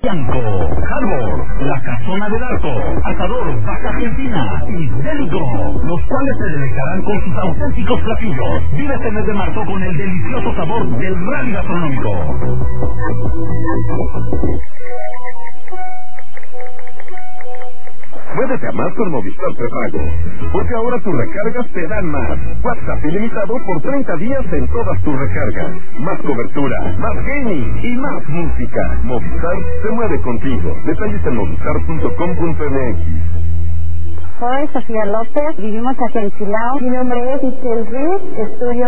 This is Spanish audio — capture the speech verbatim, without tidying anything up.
Bianco, Harbor, La Casona del Arco, Asador Baja Argentina y Delico, los cuales se deleitarán con sus auténticos platillos. Vive este mes de marzo con el delicioso sabor del rally gastronómico. Muévete a más con Movistar Prepago, porque ahora tus recargas te dan más. WhatsApp ilimitado por treinta días en todas tus recargas. Más cobertura, más gaming y más música. Movistar se mueve contigo. Detalles en movistar punto com punto m x. Soy Sofía López, vivimos aquí en Chilao. Mi nombre es Isel Ruiz, estudio